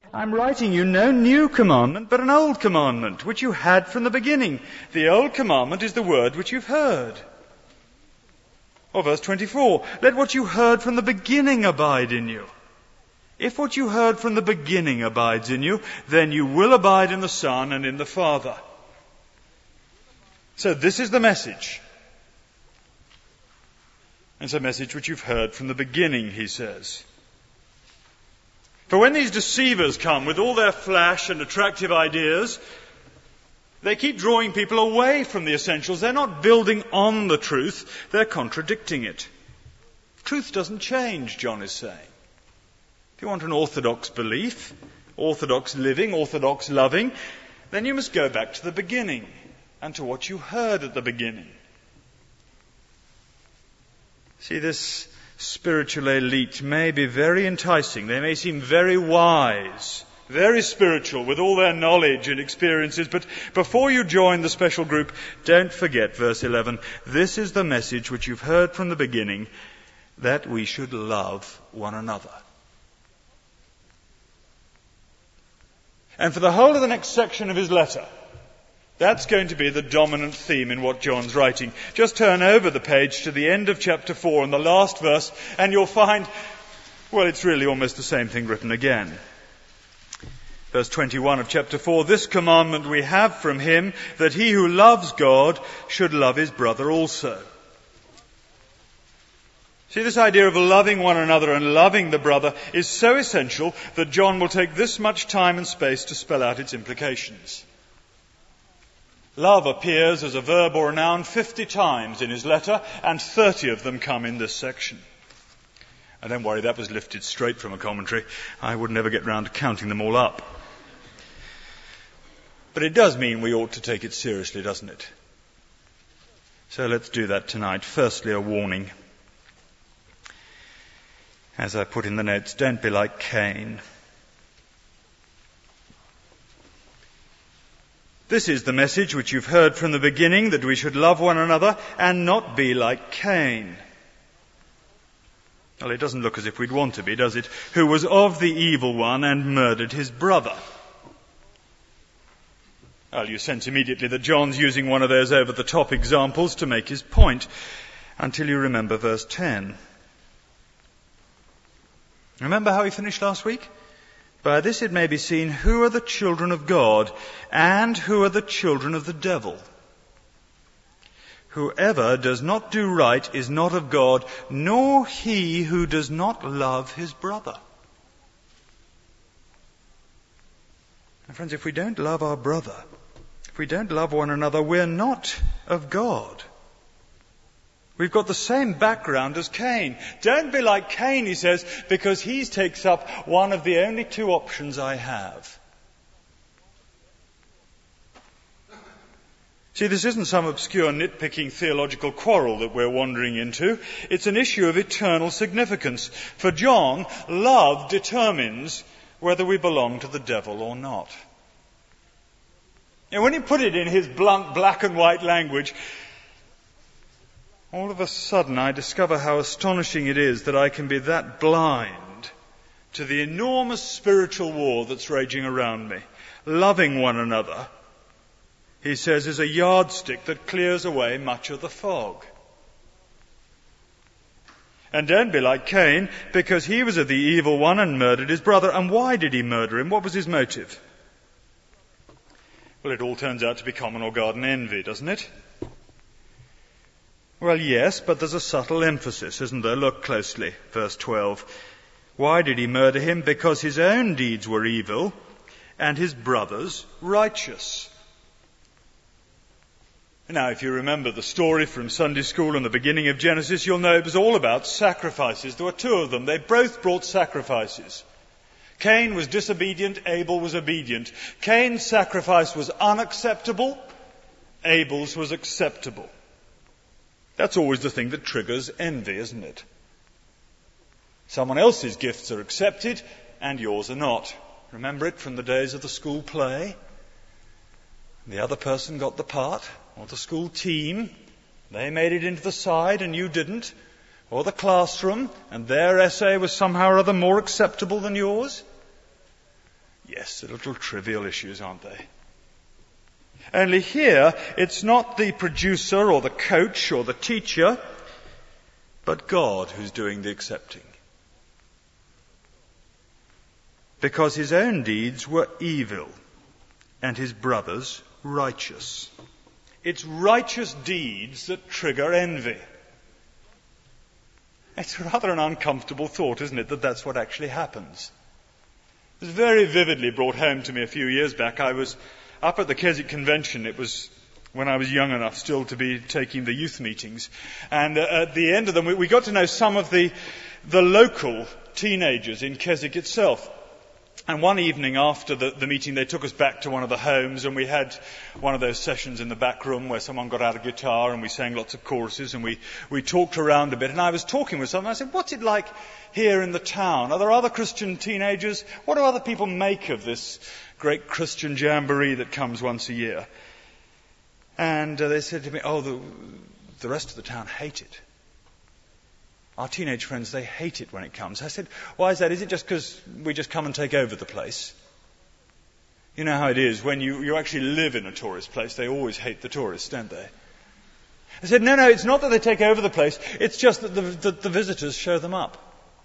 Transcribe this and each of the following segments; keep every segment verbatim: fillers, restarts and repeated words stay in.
I'm writing you no new commandment, but an old commandment, which you had from the beginning. The old commandment is the word which you've heard. Or verse twenty-four, let what you heard from the beginning abide in you. If what you heard from the beginning abides in you, then you will abide in the Son and in the Father. So this is the message. It's a message which you've heard from the beginning, he says. For when these deceivers come with all their flash and attractive ideas, they keep drawing people away from the essentials. They're not building on the truth, they're contradicting it. Truth doesn't change, John is saying. If you want an orthodox belief, orthodox living, orthodox loving, then you must go back to the beginning and to what you heard at the beginning. See, this spiritual elite may be very enticing. They may seem very wise, very spiritual with all their knowledge and experiences. But before you join the special group, don't forget verse eleven. This is the message which you've heard from the beginning, that we should love one another. And for the whole of the next section of his letter, that's going to be the dominant theme in what John's writing. Just turn over the page to the end of chapter four and the last verse, and you'll find, well, it's really almost the same thing written again. Verse twenty-one of chapter four, this commandment we have from him, that he who loves God should love his brother also. See, this idea of loving one another and loving the brother is so essential that John will take this much time and space to spell out its implications. Love appears as a verb or a noun fifty times in his letter, and thirty of them come in this section. And don't worry, that was lifted straight from a commentary. I would never get round to counting them all up. But it does mean we ought to take it seriously, doesn't it? So let's do that tonight. Firstly, a warning. As I put in the notes, don't be like Cain. This is the message which you've heard from the beginning, that we should love one another and not be like Cain. Well, it doesn't look as if we'd want to be, does it? Who was of the evil one and murdered his brother. Well, you sense immediately that John's using one of those over-the-top examples to make his point, until you remember verse ten. Remember how he finished last week? By this it may be seen who are the children of God and who are the children of the devil. Whoever does not do right is not of God, nor he who does not love his brother. And friends, if we don't love our brother, if we don't love one another, we're not of God. We've got the same background as Cain. Don't be like Cain, he says, because he takes up one of the only two options I have. See, this isn't some obscure nitpicking theological quarrel that we're wandering into. It's an issue of eternal significance. For John, love determines whether we belong to the devil or not. And when he put it in his blunt black and white language, all of a sudden I discover how astonishing it is that I can be that blind to the enormous spiritual war that's raging around me. Loving one another, he says, is a yardstick that clears away much of the fog. And don't be like Cain, because he was of the evil one and murdered his brother. And why did he murder him? What was his motive? Well, it all turns out to be common or garden envy, doesn't it? Well, yes, but there's a subtle emphasis, isn't there? Look closely, verse twelve. Why did he murder him? Because his own deeds were evil and his brother's righteous. Now, if you remember the story from Sunday school and the beginning of Genesis, you'll know it was all about sacrifices. There were two of them. They both brought sacrifices. Cain was disobedient, Abel was obedient. Cain's sacrifice was unacceptable, Abel's was acceptable. That's always the thing that triggers envy, isn't it? Someone else's gifts are accepted and yours are not. Remember it from the days of the school play? The other person got the part, or the school team. They made it into the side and you didn't. Or the classroom, and their essay was somehow or other more acceptable than yours. Yes, they're little trivial issues, aren't they? Only here, it's not the producer or the coach or the teacher, but God who's doing the accepting. Because his own deeds were evil and his brothers righteous. It's righteous deeds that trigger envy. It's rather an uncomfortable thought, isn't it, that that's what actually happens. It was very vividly brought home to me a few years back. I was up at the Keswick Convention. It was when I was young enough still to be taking the youth meetings. And uh, at the end of them, we, we got to know some of the, the local teenagers in Keswick itself. And one evening after the, the meeting, they took us back to one of the homes, and we had one of those sessions in the back room where someone got out a guitar and we sang lots of choruses, and we, we talked around a bit. And I was talking with someone. I said, what's it like here in the town? Are there other Christian teenagers? What do other people make of this great Christian jamboree that comes once a year? And uh, they said to me, oh, the, the rest of the town hate it. Our teenage friends, they hate it when it comes. I said, why is that? Is it just because we just come and take over the place? You know how it is. When you, you actually live in a tourist place, they always hate the tourists, don't they? I said, no, no, it's not that they take over the place. It's just that the, the, the visitors show them up.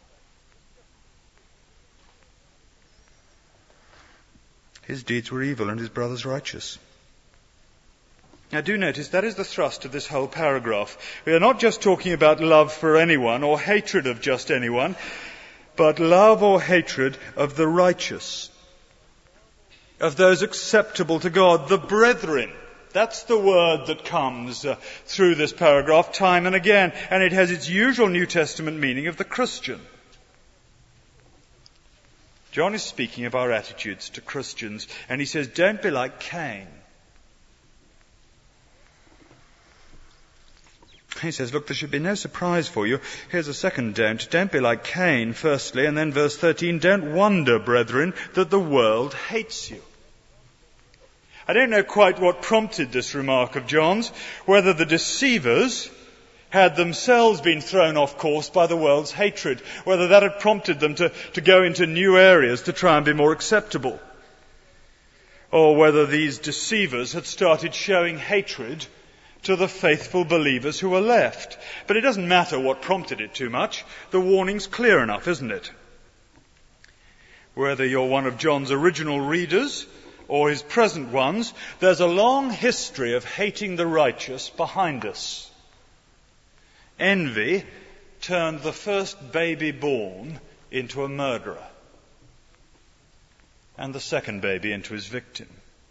His deeds were evil and his brothers righteous. Now do notice that is the thrust of this whole paragraph. We are not just talking about love for anyone or hatred of just anyone, but love or hatred of the righteous, of those acceptable to God, the brethren. That's the word that comes uh, through this paragraph time and again, and it has its usual New Testament meaning of the Christian. John is speaking of our attitudes to Christians, and he says, don't be like Cain. He says, look, there should be no surprise for you. Here's a second don't. Don't be like Cain, firstly, and then verse thirteen, don't wonder, brethren, that the world hates you. I don't know quite what prompted this remark of John's, whether the deceivers had themselves been thrown off course by the world's hatred, whether that had prompted them to, to go into new areas to try and be more acceptable, or whether these deceivers had started showing hatred to the faithful believers who were left. But it doesn't matter what prompted it too much. The warning's clear enough, isn't it? Whether you're one of John's original readers or his present ones, there's a long history of hating the righteous behind us. Envy turned the first baby born into a murderer, and the second baby into his victim.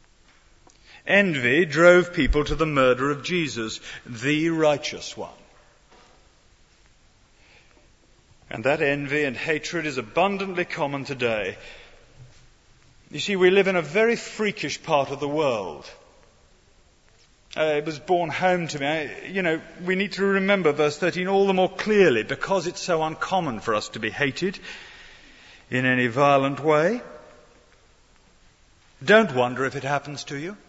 Envy drove people to the murder of Jesus, the righteous one. And that envy and hatred is abundantly common today. You see, we live in a very freakish part of the world. Uh, it was borne home to me. I, you know, we need to remember verse thirteen all the more clearly because it's so uncommon for us to be hated in any violent way. Don't wonder if it happens to you.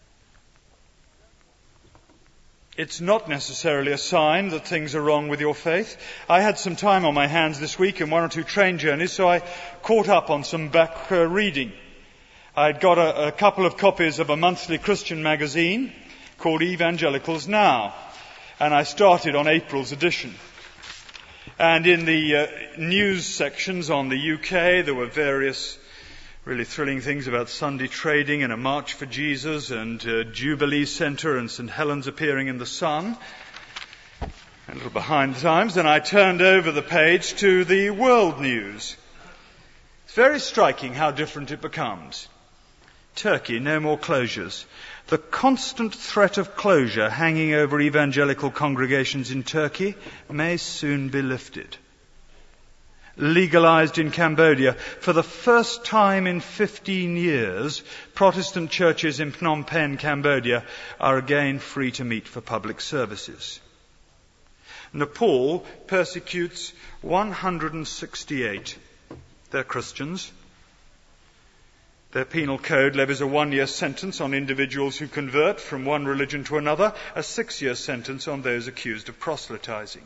It's not necessarily a sign that things are wrong with your faith. I had some time on my hands this week in one or two train journeys, so I caught up on some back uh, reading. I'd got a, a couple of copies of a monthly Christian magazine called Evangelicals Now, and I started on April's edition. And in the uh, news sections on the U K, there were various really thrilling things about Sunday trading and a March for Jesus and uh, Jubilee Centre and St Helens appearing in the sun. A little behind the times. Then I turned over the page to the world news. It's very striking how different it becomes. Turkey, no more closures. The constant threat of closure hanging over evangelical congregations in Turkey may soon be lifted. Legalized in Cambodia. For the first time in fifteen years, Protestant churches in Phnom Penh, Cambodia, are again free to meet for public services. Nepal persecutes one hundred sixty-eight. They're Christians. Their penal code levies a one-year sentence on individuals who convert from one religion to another, a six-year sentence on those accused of proselytizing.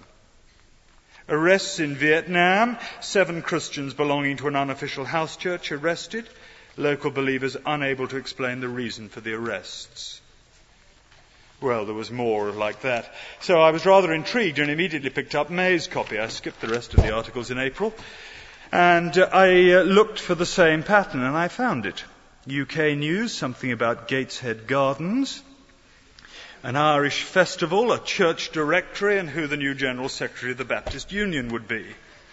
Arrests in Vietnam, seven Christians belonging to an unofficial house church arrested, Local believers unable to explain the reason for the arrests. Well, there was more like that. So I was rather intrigued and immediately picked up May's copy. I skipped the rest of the articles in April. And uh, I uh, looked for the same pattern, and I found it. U K News, something about Gateshead Gardens, an Irish festival, a church directory, and who the new General Secretary of the Baptist Union would be.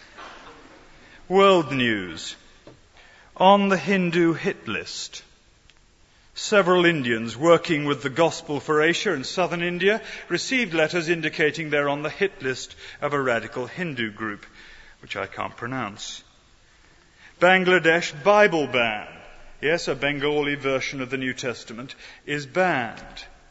World News, on the Hindu hit list. Several Indians working with the Gospel for Asia in southern India received letters indicating they're on the hit list of a radical Hindu group, which I can't pronounce. Bangladesh Bible ban. Yes, a Bengali version of the New Testament is banned.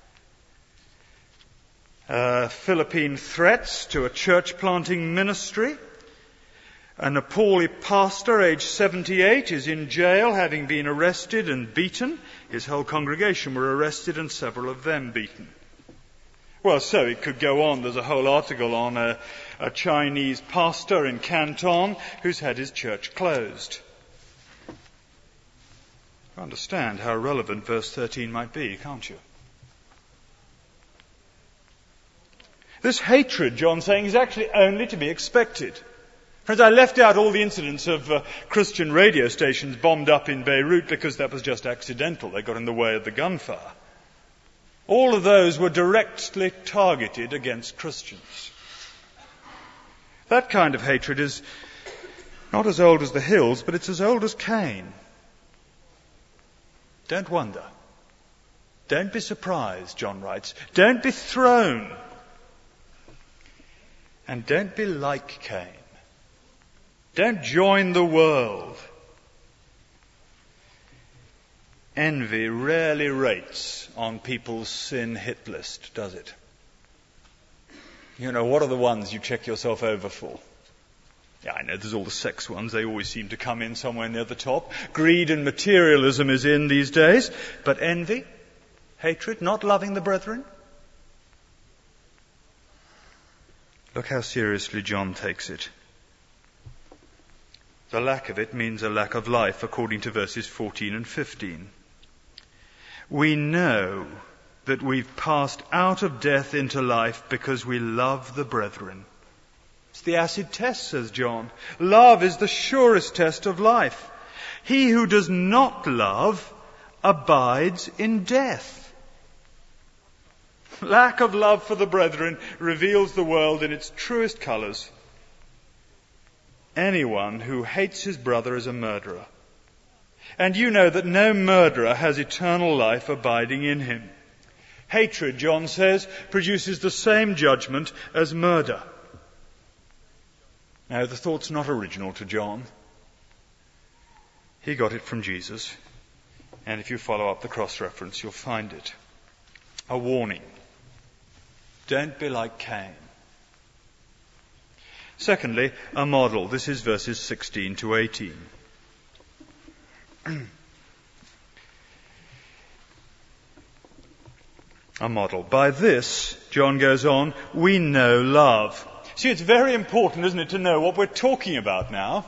Uh, Philippine threats to a church planting ministry. A Nepali pastor, aged seventy-eight, is in jail having been arrested and beaten. His whole congregation were arrested and several of them beaten. Well, so it could go on. There's a whole article on a, a Chinese pastor in Canton who's had his church closed. You understand how relevant verse thirteen might be, can't you? This hatred, John's saying, is actually only to be expected. Friends, I left out all the incidents of uh, Christian radio stations bombed up in Beirut because that was just accidental. They got in the way of the gunfire. All of those were directly targeted against Christians. That kind of hatred is not as old as the hills, but it's as old as Cain. Don't wonder. Don't be surprised, John writes. Don't be thrown. And don't be like Cain. Don't join the world. Envy rarely rates on people's sin hit list, does it? You know, what are the ones you check yourself over for? Yeah, I know there's all the sex ones. They always seem to come in somewhere near the top. Greed and materialism is in these days. But envy, hatred, not loving the brethren. Look how seriously John takes it. The lack of it means a lack of life, according to verses fourteen and fifteen. We know that we've passed out of death into life because we love the brethren. It's the acid test, says John. Love is the surest test of life. He who does not love abides in death. Lack of love for the brethren reveals the world in its truest colours. Anyone who hates his brother is a murderer. And you know that no murderer has eternal life abiding in him. Hatred, John says, produces the same judgment as murder. Now, the thought's not original to John. He got it from Jesus. And if you follow up the cross-reference, you'll find it. A warning. Don't be like Cain. Secondly, a model. This is verses sixteen to eighteen. A model. By this, John goes on, we know love. See, it's very important, isn't it, to know what we're talking about now.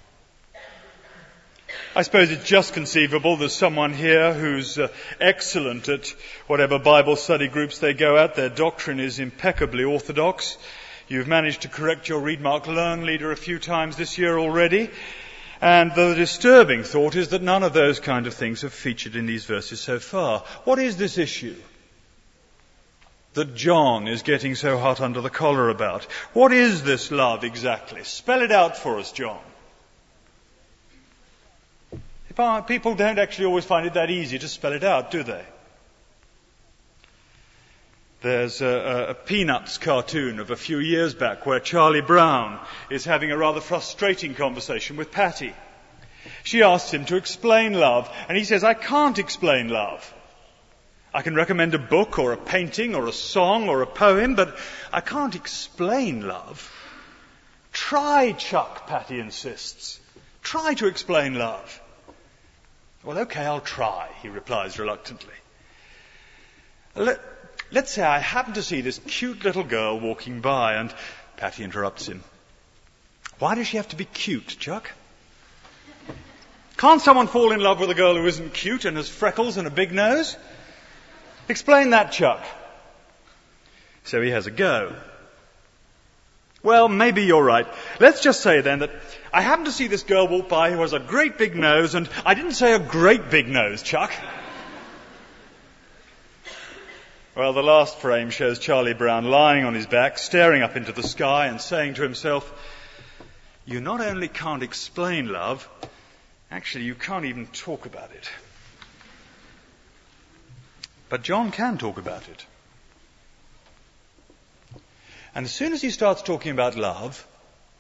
I suppose it's just conceivable there's someone here who's uh, excellent at whatever Bible study groups they go at. Their doctrine is impeccably orthodox. You've managed to correct your Readmark Learn leader a few times this year already. And the disturbing thought is that none of those kind of things have featured in these verses so far. What is this issue that John is getting so hot under the collar about? What is this love exactly? Spell it out for us, John. People don't actually always find it that easy to spell it out, do they? There's a, a Peanuts cartoon of a few years back where Charlie Brown is having a rather frustrating conversation with Patty. She asks him to explain love, and he says, I can't explain love. I can recommend a book or a painting or a song or a poem, but I can't explain love. Try, Chuck, Patty insists. Try to explain love. Well, okay, I'll try, he replies reluctantly. Let, let's say I happen to see this cute little girl walking by, and Patty interrupts him. Why does she have to be cute, Chuck? Can't someone fall in love with a girl who isn't cute and has freckles and a big nose? Explain that, Chuck. So he has a go. Well, maybe you're right. Let's just say then that I happened to see this girl walk by who has a great big nose, and I didn't say a great big nose, Chuck. Well, the last frame shows Charlie Brown lying on his back, staring up into the sky and saying to himself, you not only can't explain love, actually you can't even talk about it. But John can talk about it. And as soon as he starts talking about love,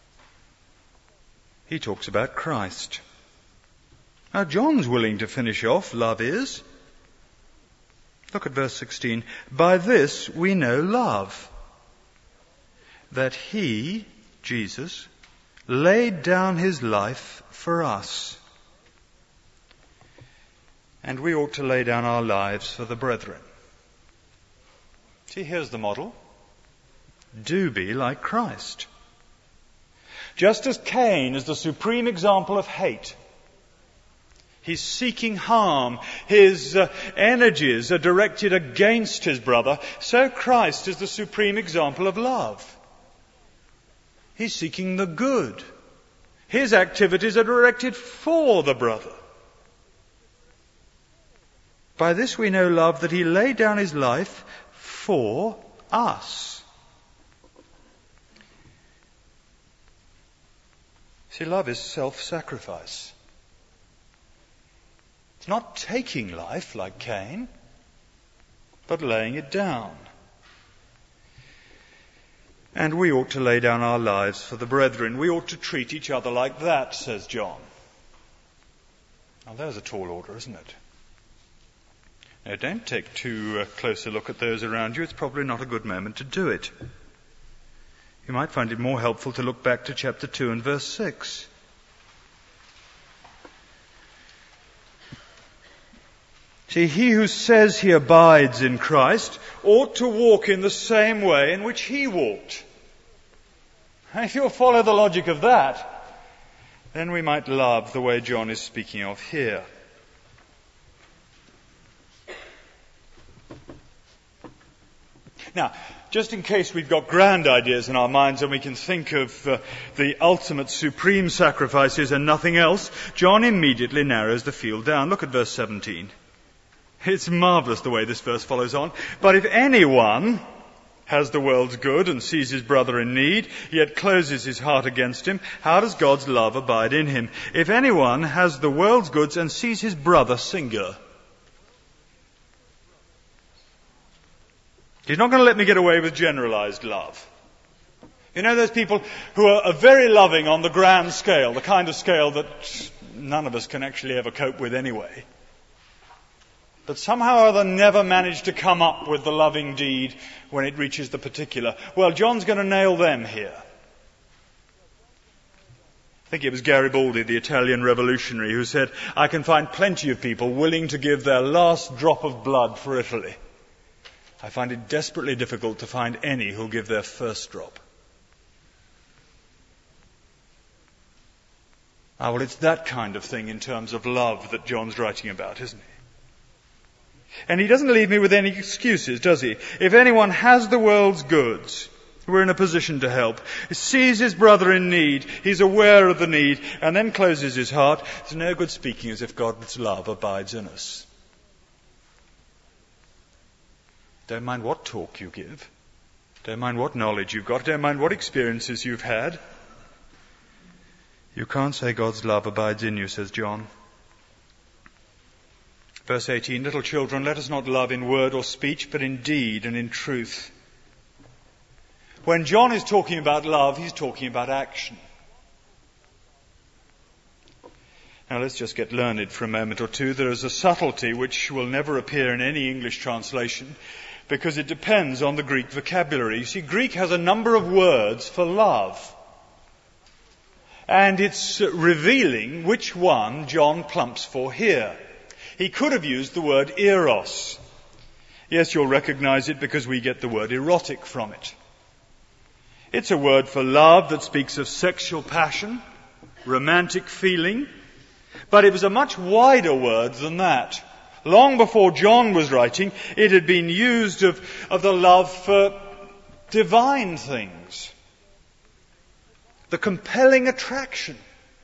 he talks about Christ. Now, John's willing to finish off, love is. Look at verse sixteen. By this we know love, that he, Jesus, laid down his life for us. And we ought to lay down our lives for the brethren. See, here's the model. Do be like Christ. Just as Cain is the supreme example of hate, he's seeking harm, his uh, energies are directed against his brother, so Christ is the supreme example of love. He's seeking the good. His activities are directed for the brother. By this we know love, that he laid down his life for us. See, love is self-sacrifice. It's not taking life like Cain, but laying it down. And we ought to lay down our lives for the brethren. We ought to treat each other like that, says John. Now there's a tall order, isn't it? Now don't take too uh, close a look at those around you. It's probably not a good moment to do it. You might find it more helpful to look back to chapter two and verse six. See, he who says he abides in Christ ought to walk in the same way in which he walked. And if you'll follow the logic of that, then we might love the way John is speaking of here. Now, just in case we've got grand ideas in our minds and we can think of uh, the ultimate supreme sacrifices and nothing else, John immediately narrows the field down. Look at verse seventeen. It's marvellous the way this verse follows on. But if anyone has the world's good and sees his brother in need, yet closes his heart against him, how does God's love abide in him? If anyone has the world's goods and sees his brother, singular. He's not going to let me get away with generalized love. You know those people who are, are very loving on the grand scale, the kind of scale that none of us can actually ever cope with anyway, but somehow or other never manage to come up with the loving deed when it reaches the particular. Well, John's going to nail them here. I think it was Garibaldi, the Italian revolutionary, who said, I can find plenty of people willing to give their last drop of blood for Italy. I find it desperately difficult to find any who'll give their first drop. Ah, well, it's that kind of thing in terms of love that John's writing about, isn't he? And he doesn't leave me with any excuses, does he? If anyone has the world's goods, we're in a position to help, sees his brother in need, he's aware of the need, and then closes his heart, there's no good speaking as if God's love abides in us. Don't mind what talk you give. Don't mind what knowledge you've got. Don't mind what experiences you've had. You can't say God's love abides in you, says John. Verse eighteen, little children, let us not love in word or speech, but in deed and in truth. When John is talking about love, he's talking about action. Now let's just get learned for a moment or two. There is a subtlety which will never appear in any English translation because it depends on the Greek vocabulary. You see, Greek has a number of words for love. And it's revealing which one John plumps for here. He could have used the word eros. Yes, you'll recognize it because we get the word erotic from it. It's a word for love that speaks of sexual passion, romantic feeling, But it was a much wider word than that. Long before John was writing, it had been used of, of the love for divine things. The compelling attraction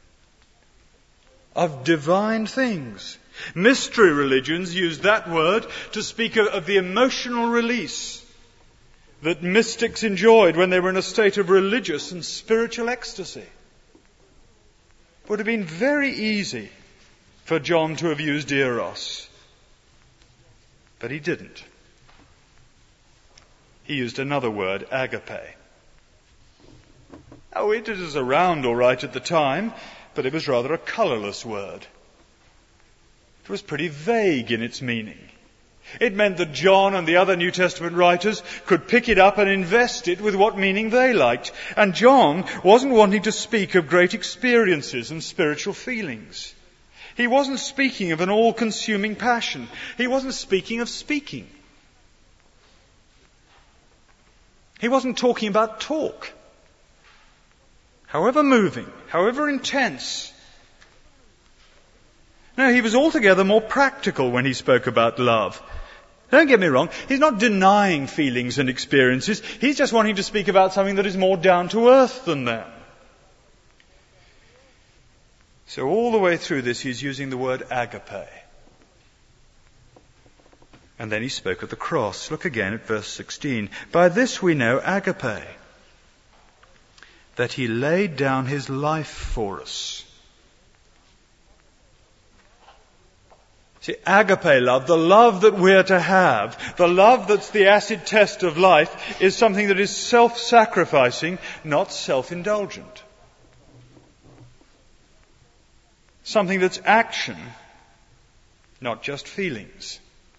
of divine things. Mystery religions use that word to speak of, of the emotional release that mystics enjoyed when they were in a state of religious and spiritual ecstasy. It would have been very easy for John to have used eros. But he didn't. He used another word, agape. Oh, it was around all right at the time, but it was rather a colourless word. It was pretty vague in its meaning. It meant that John and the other New Testament writers could pick it up and invest it with what meaning they liked. And John wasn't wanting to speak of great experiences and spiritual feelings. He wasn't speaking of an all-consuming passion. He wasn't speaking of speaking. He wasn't talking about talk. However moving, however intense. No, he was altogether more practical when he spoke about love. Don't get me wrong, he's not denying feelings and experiences. He's just wanting to speak about something that is more down to earth than them. So all the way through this, he's using the word agape. And then he spoke of the cross. Look again at verse sixteen. By this we know agape, that he laid down his life for us. See, agape love, the love that we're to have, the love that's the acid test of life, is something that is self-sacrificing, not self-indulgent. Something that's action, not just feelings.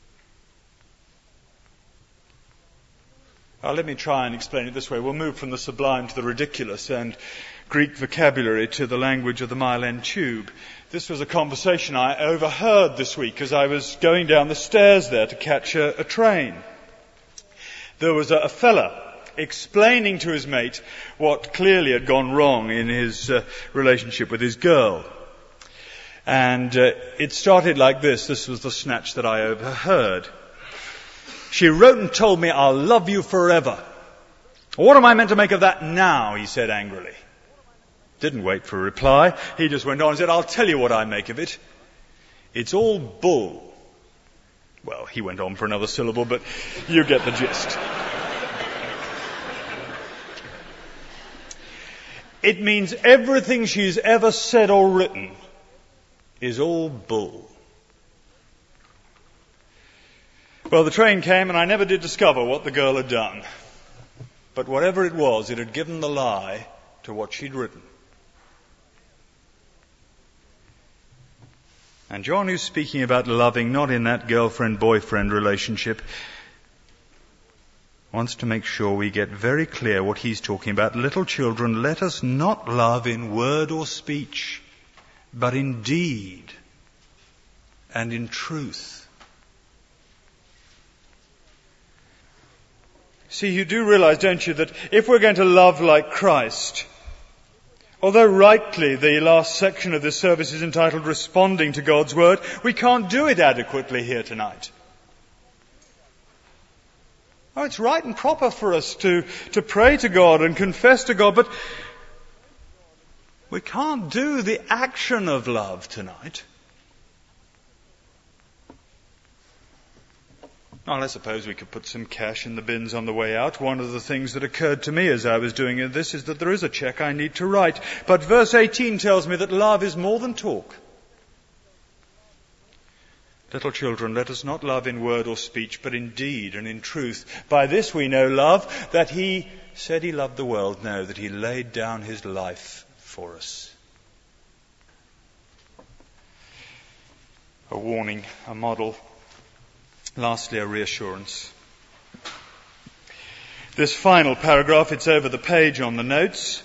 Well, let me try and explain it this way. We'll move from the sublime to the ridiculous and Greek vocabulary to the language of the Mile-End Tube. This was a conversation I overheard this week as I was going down the stairs there to catch a, a train. There was a, a fella explaining to his mate what clearly had gone wrong in his uh, relationship with his girl. And uh, it started like this. This was the snatch that I overheard. She wrote and told me, "I'll love you forever." "What am I meant to make of that now?" he said angrily. Didn't wait for a reply. He just went on and said, "I'll tell you what I make of it. It's all bull." Well, he went on for another syllable, but you get the gist. It means everything she's ever said or written is all bull. Well, the train came and I never did discover what the girl had done. But whatever it was, it had given the lie to what she'd written. And John, who's speaking about loving not in that girlfriend-boyfriend relationship, wants to make sure we get very clear what he's talking about. Little children, let us not love in word or speech, but in deed and in truth. See, you do realize, don't you, that if we're going to love like Christ, although rightly the last section of this service is entitled Responding to God's Word, we can't do it adequately here tonight. Oh, it's right and proper for us to, to pray to God and confess to God, but we can't do the action of love tonight. Well, I suppose we could put some cash in the bins on the way out. One of the things that occurred to me as I was doing this is that there is a cheque I need to write. But verse eighteen tells me that love is more than talk. Little children, let us not love in word or speech, but in deed and in truth. By this we know love, that he said he loved the world, no, that he laid down his life for us. A warning, a model. Lastly, a reassurance. This final paragraph, it's over the page on the notes.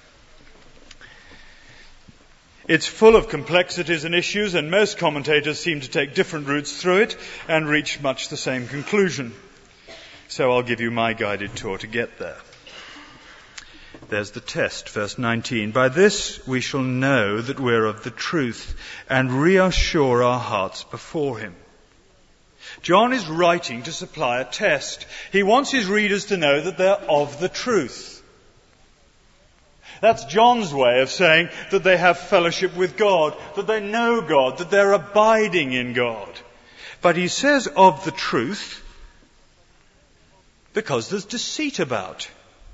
It's full of complexities and issues, and most commentators seem to take different routes through it and reach much the same conclusion. So I'll give you my guided tour to get there. There's the test, verse nineteen. By this we shall know that we're of the truth and reassure our hearts before him. John is writing to supply a test. He wants his readers to know that they're of the truth. That's John's way of saying that they have fellowship with God, that they know God, that they're abiding in God. But he says of the truth because there's deceit about.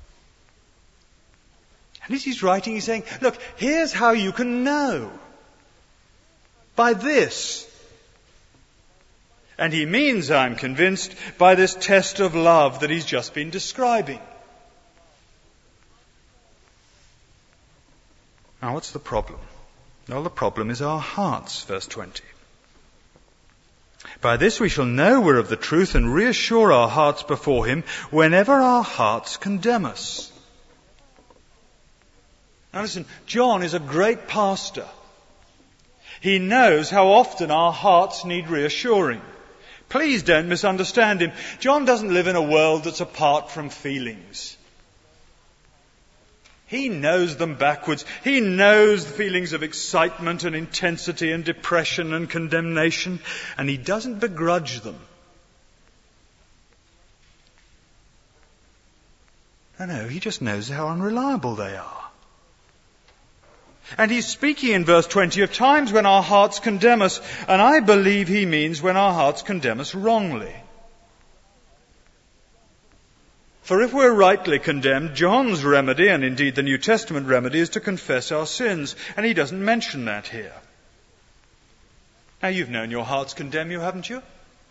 And as he's writing, he's saying, look, here's how you can know. By this. And he means, I'm convinced, by this test of love that he's just been describing. Now, what's the problem? Well, the problem is our hearts, verse twenty. By this we shall know we're of the truth and reassure our hearts before him whenever our hearts condemn us. Now listen, John is a great pastor. He knows how often our hearts need reassuring. Please don't misunderstand him. John doesn't live in a world that's apart from feelings. He knows them backwards. He knows the feelings of excitement and intensity and depression and condemnation, and he doesn't begrudge them. No, no, he just knows how unreliable they are. And he's speaking in verse twenty of times when our hearts condemn us, and I believe he means when our hearts condemn us wrongly. For if we're rightly condemned, John's remedy, and indeed the New Testament remedy, is to confess our sins, and he doesn't mention that here. Now you've known your hearts condemn you, haven't you?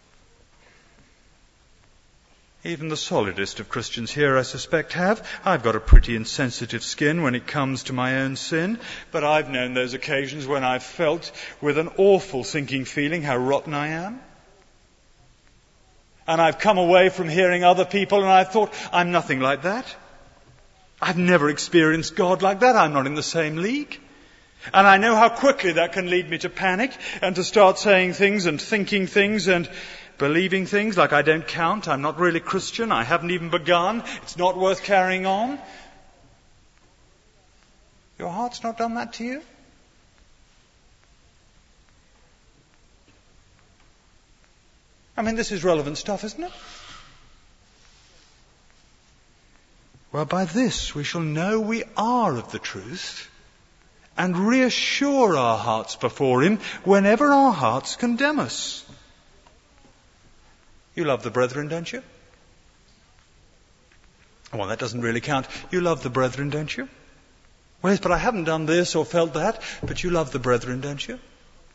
Even the solidest of Christians here, I suspect, have. I've got a pretty insensitive skin when it comes to my own sin, but I've known those occasions when I've felt with an awful sinking feeling how rotten I am. And I've come away from hearing other people and I've thought, I'm nothing like that. I've never experienced God like that. I'm not in the same league. And I know how quickly that can lead me to panic and to start saying things and thinking things and believing things like I don't count, I'm not really Christian, I haven't even begun, it's not worth carrying on. Your heart's not done that to you? I mean, this is relevant stuff, isn't it? Well, by this we shall know we are of the truth and reassure our hearts before him whenever our hearts condemn us. You love the brethren, don't you? Well, that doesn't really count. You love the brethren, don't you? Well, yes, but I haven't done this or felt that. But you love the brethren, don't you?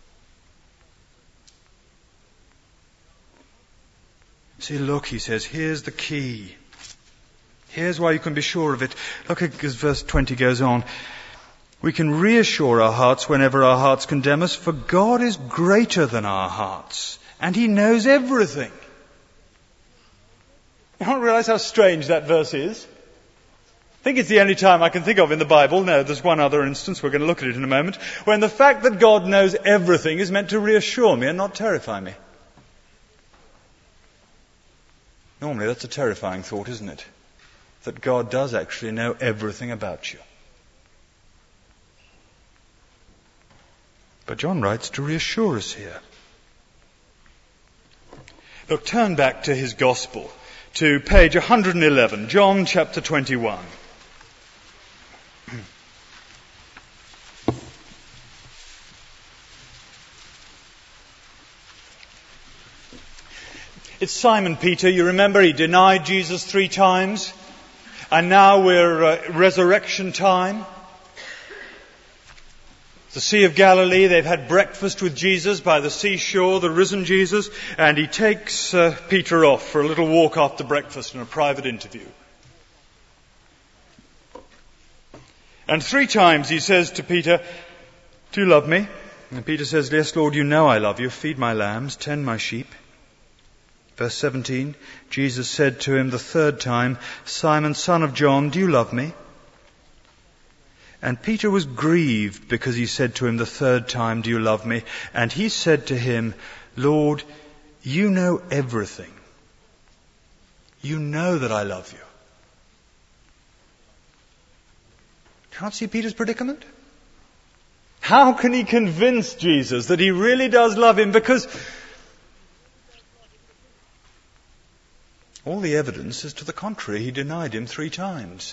See, look, he says, here's the key. Here's why you can be sure of it. Look as verse twenty goes on. We can reassure our hearts whenever our hearts condemn us, for God is greater than our hearts, and he knows everything. You don't realize how strange that verse is? I think it's the only time I can think of in the Bible, no, there's one other instance, we're going to look at it in a moment, when the fact that God knows everything is meant to reassure me and not terrify me. Normally that's a terrifying thought, isn't it? That God does actually know everything about you. But John writes to reassure us here. Look, turn back to his Gospel, to page one hundred eleven, John chapter twenty-one. It's Simon Peter, you remember, he denied Jesus three times, and now we're uh, resurrection time. The Sea of Galilee, they've had breakfast with Jesus by the seashore, the risen Jesus, and he takes uh, Peter off for a little walk after breakfast and a private interview. And three times he says to Peter, do you love me? And Peter says, yes, Lord, you know I love you. Feed my lambs, tend my sheep. Verse seventeen, Jesus said to him the third time, Simon, son of John, do you love me? And Peter was grieved because he said to him the third time, do you love me? And he said to him, Lord, you know everything. You know that I love you. Can't see Peter's predicament? How can he convince Jesus that he really does love him? Because all the evidence is to the contrary. He denied him three times.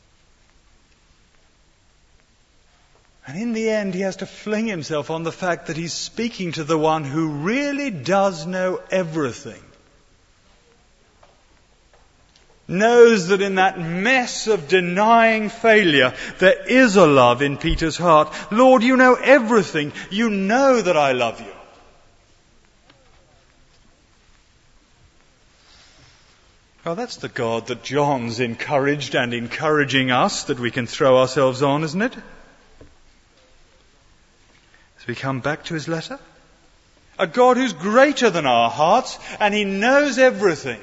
And in the end, he has to fling himself on the fact that he's speaking to the one who really does know everything. Knows that in that mess of denying failure, there is a love in Peter's heart. Lord, you know everything. You know that I love you. Well, that's the God that John's encouraged and encouraging us that we can throw ourselves on, isn't it? As we come back to his letter. A God who's greater than our hearts, and he knows everything.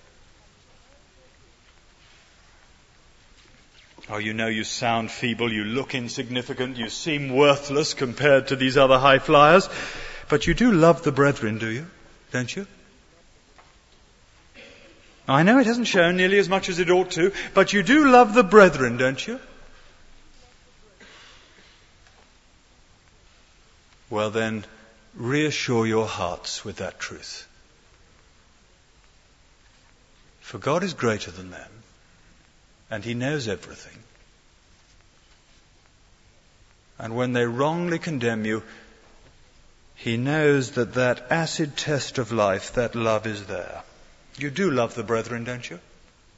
Oh, you know you sound feeble, you look insignificant, you seem worthless compared to these other high flyers. But you do love the brethren, do you? Don't you? I know it hasn't shown nearly as much as it ought to, but you do love the brethren, don't you? Well then, reassure your hearts with that truth. For God is greater than them. And he knows everything. And when they wrongly condemn you, he knows that that acid test of life, that love is there. You do love the brethren, don't you?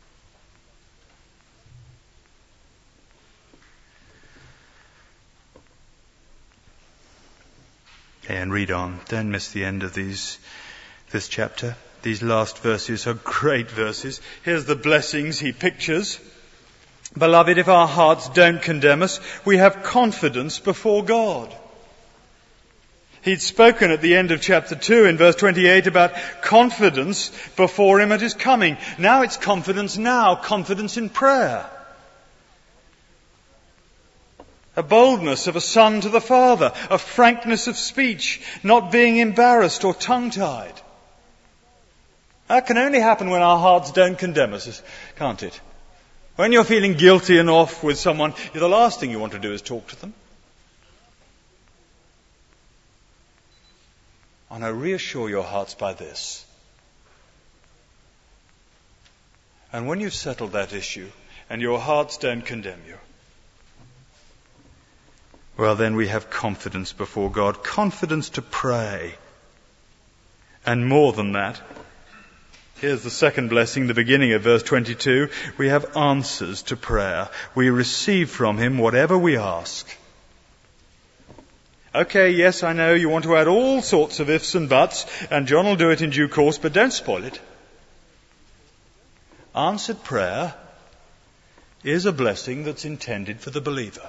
Okay, and read on. Don't miss the end of these, this chapter. These last verses are great verses. Here's the blessings he pictures. Beloved, if our hearts don't condemn us, we have confidence before God. He'd spoken at the end of chapter two in verse twenty-eight about confidence before him at his coming. Now it's confidence now, confidence in prayer. A boldness of a son to the father, a frankness of speech, not being embarrassed or tongue-tied. That can only happen when our hearts don't condemn us, can't it? When you're feeling guilty and off with someone, the last thing you want to do is talk to them. And I reassure your hearts by this. And when you've settled that issue and your hearts don't condemn you, well then we have confidence before God, confidence to pray. And more than that, here's the second blessing, the beginning of verse twenty-two. We have answers to prayer. We receive from him whatever we ask. Okay, yes, I know you want to add all sorts of ifs and buts, and John will do it in due course, but don't spoil it. Answered prayer is a blessing that's intended for the believer.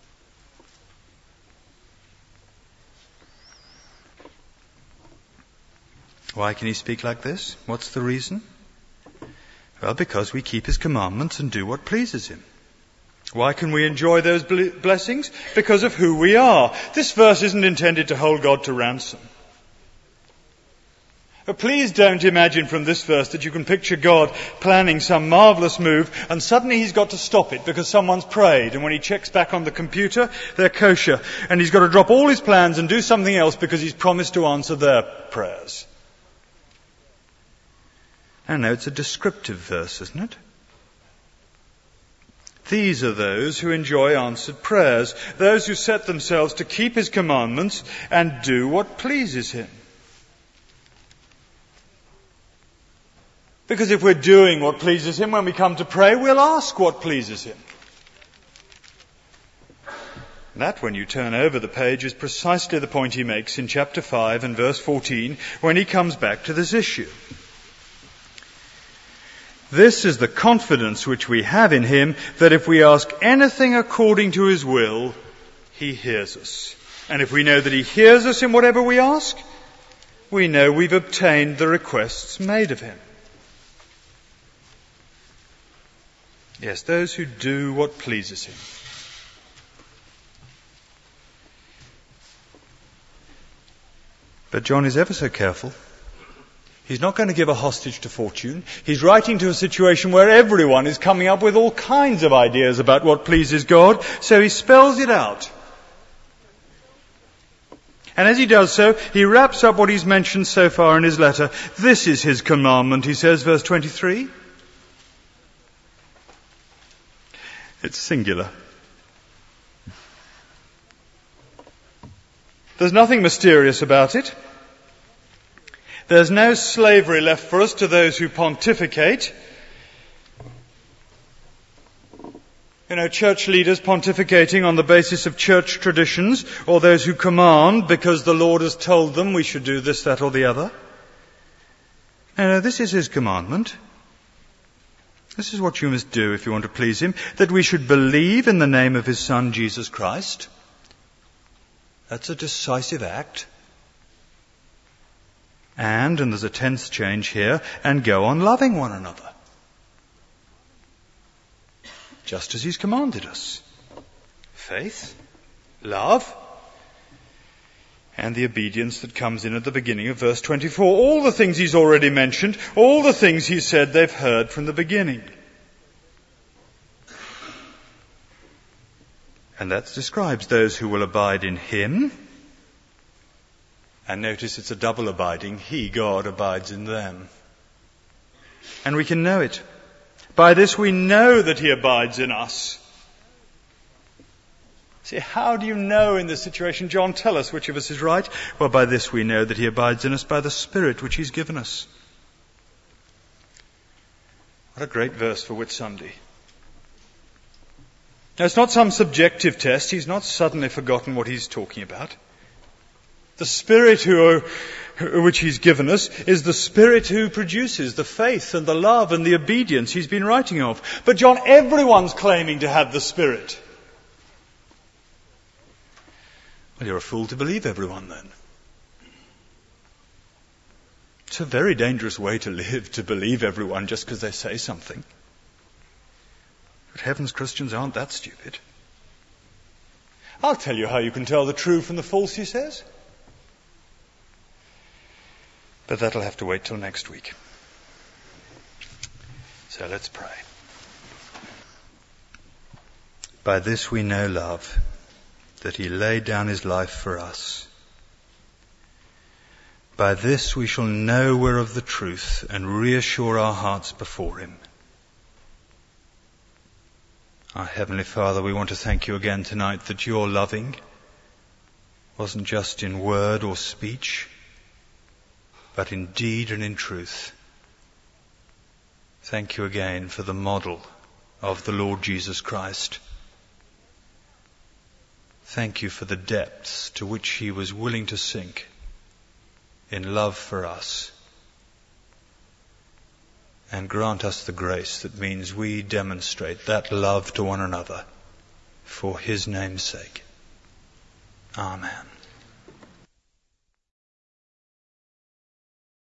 Why can he speak like this? What's the reason? Well, because we keep his commandments and do what pleases him. Why can we enjoy those blessings? Because of who we are. This verse isn't intended to hold God to ransom. But please don't imagine from this verse that you can picture God planning some marvellous move and suddenly he's got to stop it because someone's prayed, and when he checks back on the computer, they're kosher, and he's got to drop all his plans and do something else because he's promised to answer their prayers. No, no, it's a descriptive verse, isn't it? These are those who enjoy answered prayers, those who set themselves to keep his commandments and do what pleases him. Because if we're doing what pleases him when we come to pray, we'll ask what pleases him. That, when you turn over the page, is precisely the point he makes in chapter five and verse fourteen when he comes back to this issue. This is the confidence which we have in him, that if we ask anything according to his will, he hears us. And if we know that he hears us in whatever we ask, we know we've obtained the requests made of him. Yes, those who do what pleases him. But John is ever so careful. He's not going to give a hostage to fortune. He's writing to a situation where everyone is coming up with all kinds of ideas about what pleases God, so he spells it out. And as he does so, he wraps up what he's mentioned so far in his letter. This is his commandment, he says, verse twenty-three. It's singular. There's nothing mysterious about it. There's no slavery left for us to those who pontificate. You know, church leaders pontificating on the basis of church traditions, or those who command because the Lord has told them we should do this, that, or the other. No, no, this is his commandment. This is what you must do if you want to please him, that we should believe in the name of his Son, Jesus Christ. That's a decisive act. And, and there's a tense change here, and go on loving one another. Just as he's commanded us. Faith, love, and the obedience that comes in at the beginning of verse twenty-four. All the things he's already mentioned, all the things he said they've heard from the beginning. And that describes those who will abide in him. And notice it's a double abiding. He, God, abides in them. And we can know it. By this we know that he abides in us. See, how do you know in this situation? John, tell us which of us is right. Well, by this we know that he abides in us by the Spirit which he's given us. What a great verse for Whitsunday. Now, it's not some subjective test. He's not suddenly forgotten what he's talking about. The Spirit who, which he's given us is the Spirit who produces the faith and the love and the obedience he's been writing of. But John, everyone's claiming to have the Spirit. Well, you're a fool to believe everyone then. It's a very dangerous way to live, to believe everyone just because they say something. But heavens, Christians aren't that stupid. I'll tell you how you can tell the true from the false, he says. But that'll have to wait till next week. So let's pray. By this we know love, that he laid down his life for us. By this we shall know we're of the truth and reassure our hearts before him. Our Heavenly Father, we want to thank you again tonight that your loving wasn't just in word or speech, but in deed and in truth. Thank you again for the model of the Lord Jesus Christ. Thank you for the depths to which he was willing to sink in love for us. And grant us the grace that means we demonstrate that love to one another for his name's sake. Amen.